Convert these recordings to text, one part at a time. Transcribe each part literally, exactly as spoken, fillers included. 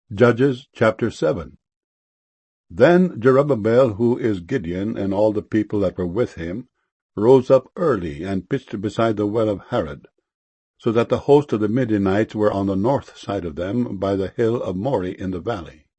Judges chapter seven. Then Jerubbaal, who is Gideon, and all the people that were with him, rose up early, and pitched beside the well of Harod, so that the host of the Midianites were on the north side of them, by the hill of Moreh in the valley.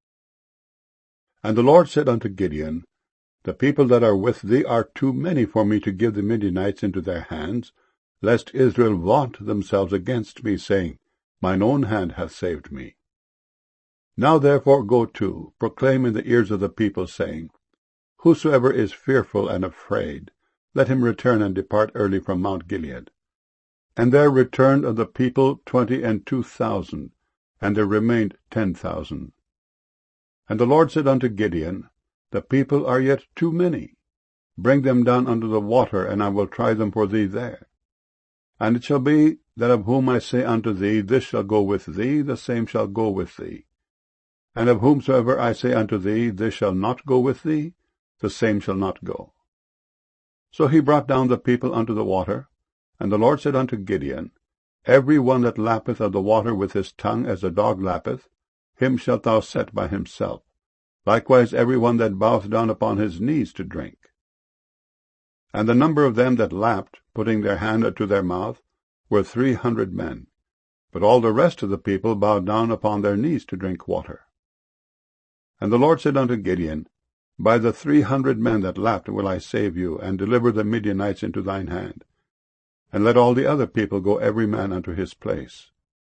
And the Lord said unto Gideon, The people that are with thee are too many for me to give the Midianites into their hands, lest Israel vaunt themselves against me, saying, Mine own hand hath saved me. Now therefore go to, proclaim in the ears of the people, saying, Whosoever is fearful and afraid, let him return and depart early from Mount Gilead. And there returned of the people twenty and two thousand, and there remained ten thousand. And the Lord said unto Gideon, The people are yet too many. Bring them down unto the water, and I will try them for thee there. And it shall be, that of whom I say unto thee, This shall go with thee, the same shall go with thee. And of whomsoever I say unto thee, This shall not go with thee, the same shall not go. So he brought down the people unto the water, and the Lord said unto Gideon, Every one that lappeth of the water with his tongue as a dog lappeth, him shalt thou set by himself, likewise every one that boweth down upon his knees to drink. And the number of them that lapped, putting their hand to their mouth, were three hundred men, but all the rest of the people bowed down upon their knees to drink water. And the Lord said unto Gideon, By the three hundred men that lapped will I save you, and deliver the Midianites into thine hand. And let all the other people go every man unto his place.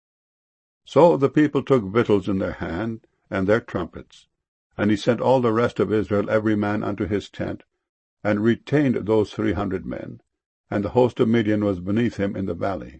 So the people took victuals in their hand, and their trumpets. And he sent all the rest of Israel every man unto his tent, and retained those three hundred men, and the host of Midian was beneath him in the valley.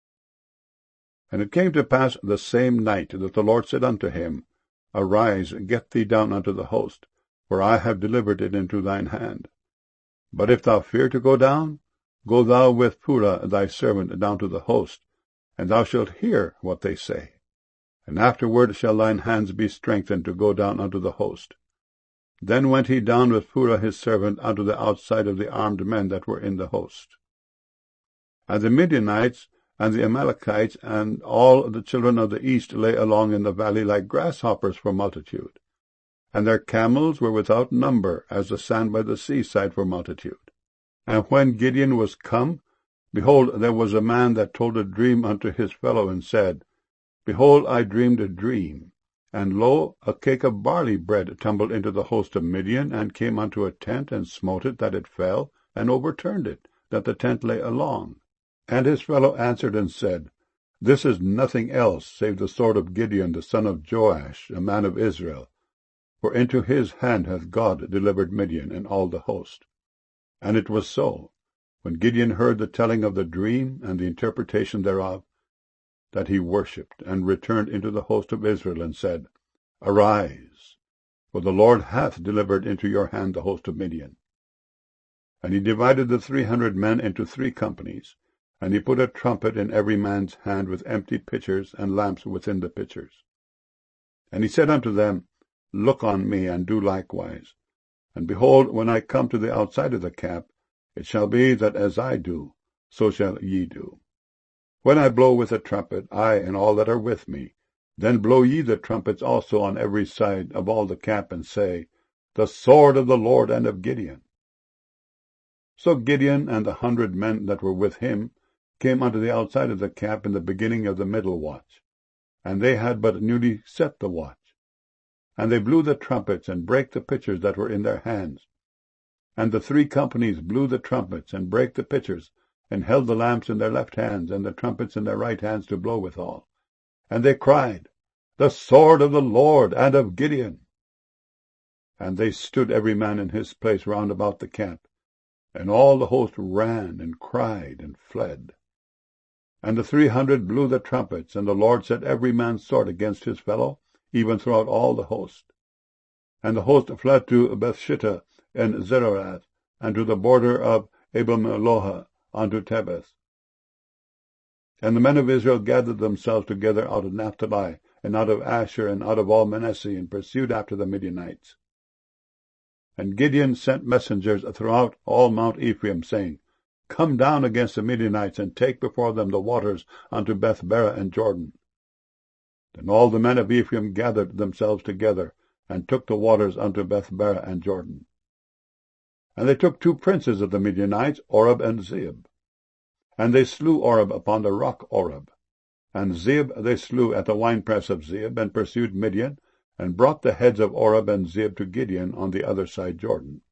And it came to pass the same night that the Lord said unto him, Arise, get thee down unto the host, for I have delivered it into thine hand. But if thou fear to go down, go thou with Purah thy servant down to the host, and thou shalt hear what they say. And afterward shall thine hands be strengthened to go down unto the host. Then went he down with Purah his servant unto the outside of the armed men that were in the host. And the Midianites and the Amalekites and all the children of the east lay along in the valley like grasshoppers for multitude. And their camels were without number, as the sand by the seaside for multitude. And when Gideon was come, behold, there was a man that told a dream unto his fellow, and said, Behold, I dreamed a dream. And lo, a cake of barley bread tumbled into the host of Midian, and came unto a tent, and smote it, that it fell, and overturned it, that the tent lay along. And his fellow answered and said, This is nothing else save the sword of Gideon the son of Joash, a man of Israel. For into his hand hath God delivered Midian and all the host. And it was so, when Gideon heard the telling of the dream and the interpretation thereof, that he worshipped, and returned into the host of Israel, and said, Arise, for the Lord hath delivered into your hand the host of Midian. And he divided the three hundred men into three companies, and he put a trumpet in every man's hand with empty pitchers and lamps within the pitchers. And he said unto them, Look on me, and do likewise. And behold, when I come to the outside of the camp, it shall be that as I do, so shall ye do. When I blow with the trumpet, I and all that are with me, then blow ye the trumpets also on every side of all the camp, and say, The sword of the Lord and of Gideon. So Gideon and the hundred men that were with him came unto the outside of the camp in the beginning of the middle watch, and they had but newly set the watch. And they blew the trumpets, and brake the pitchers that were in their hands. And the three companies blew the trumpets, and brake the pitchers, and held the lamps in their left hands, and the trumpets in their right hands to blow withal. And they cried, The sword of the Lord and of Gideon. And they stood every man in his place round about the camp, and all the host ran, and cried, and fled. And the three hundred blew the trumpets, and the Lord set every man's sword against his fellow, even throughout all the host. And the host fled to Bethshittah and Zererath, and to the border of Abel-meholah unto Tebeth. And the men of Israel gathered themselves together out of Naphtali, and out of Asher, and out of all Manasseh, and pursued after the Midianites. And Gideon sent messengers throughout all Mount Ephraim, saying, Come down against the Midianites, and take before them the waters unto Bethbara and Jordan. Then all the men of Ephraim gathered themselves together, and took the waters unto Bethbarah and Jordan. And they took two princes of the Midianites, Oreb and Zeeb. And they slew Oreb upon the rock Oreb. And Zeeb they slew at the winepress of Zeeb, and pursued Midian, and brought the heads of Oreb and Zeeb to Gideon on the other side Jordan.